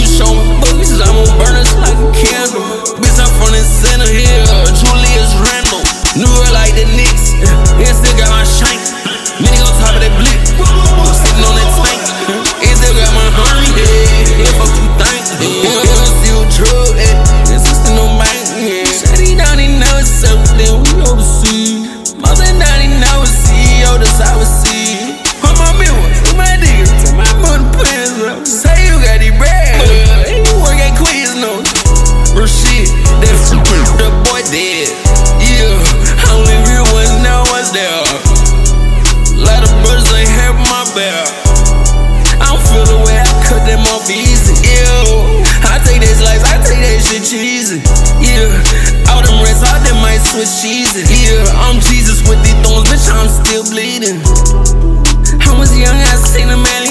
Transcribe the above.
you show me books, I'm gon' burn us like a candle. Bitch, I'm from the center here, Julius Randle. New York like the Knicks, and still got my shank. Mini on top of that blick, sitting on that tank. And still got my honey, yeah, fuck you think. Still drug, insisting on bank, yeah. Shady down, he know it's something we oversee. Mother down, he know it's CEO, that's how we see. Put my mirror, with my niggas, tell my mother pants up. Say you got these bread, and you work at quiz, no. Real shit, that's the boy dead. Yeah, only real ones know what's there. A lot of brothers ain't have my back. I don't feel the way I cut them off easy. Yeah, I take that slice, I take that shit cheesy. Yeah, all them rest, all them might switch cheesy. Yeah, I'm Jesus with these thorns, bitch, I'm still bleeding. I was young, I seen a man